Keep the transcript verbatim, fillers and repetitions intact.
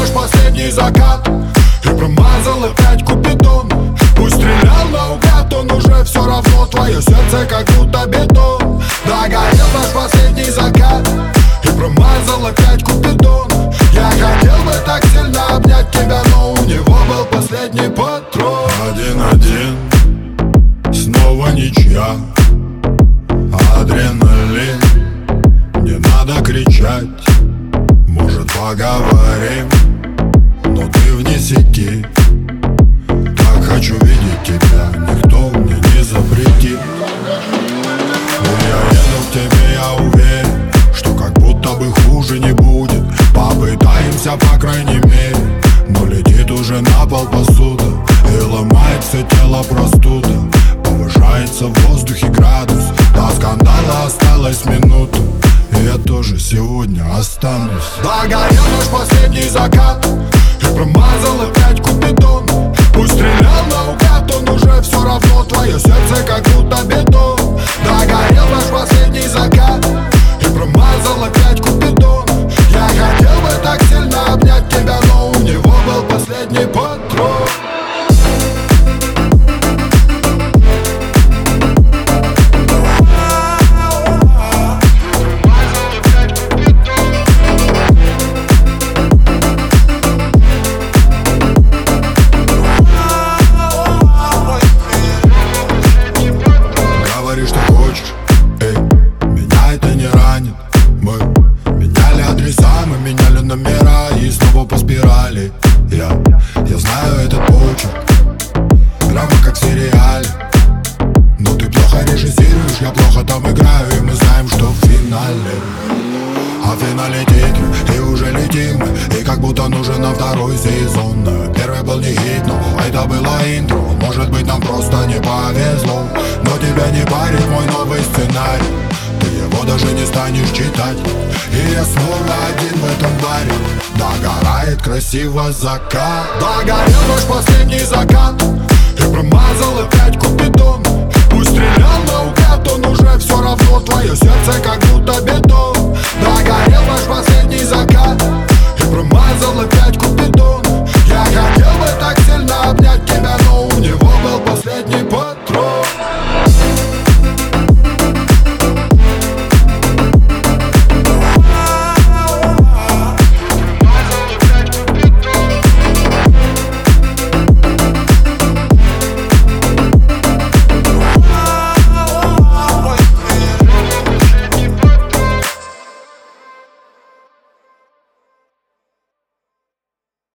наш последний закат и промазал опять Купидон. Пусть стрелял наугад, он уже все равно. Твое сердце как будто бетон. Догорел наш последний закат и промазал опять Купидон. Я хотел бы так сильно обнять тебя, но у него был последний патрон. Один-один, снова ничья. Адреналин, не надо кричать. Может, поговорим, но ты вне сети. Так хочу видеть тебя, никто мне не запретит. Но я еду к тебе, я уверен, что как будто бы хуже не будет. Попытаемся, по крайней мере, но летит уже на пол посуда. И ломает все тело простуда. Повышается в воздухе градус. До скандала осталась минута, и я тоже сегодня останусь. Догорел наш последний закат и промазал опять Купидон. Пусть стрелял наугад, он уже все равно. Твое сердце как будто бетон. Догорел наш последний закат и промазал опять Купидон. Я хотел бы так сильно обнять тебя, но у него был последний патрон. Говори, что хочешь, эй, меня это не ранит. Мы меняли адреса, мы меняли номера и снова по спирали. Я, я знаю этот почерк, прямо как в сериале. Но ты плохо режиссируешь, я плохо там играю, и мы знаем, что в финале. А в финале титры, и уже летим мы, и как будто нужен на второй сезон. Первый был не хит, но это было интро. Может быть, нам просто не повезло, но тебя не парит мой новый сценарий. Ты его даже не станешь читать, и я снова один в этом баре. Догорает красиво закат. Догорел наш последний закат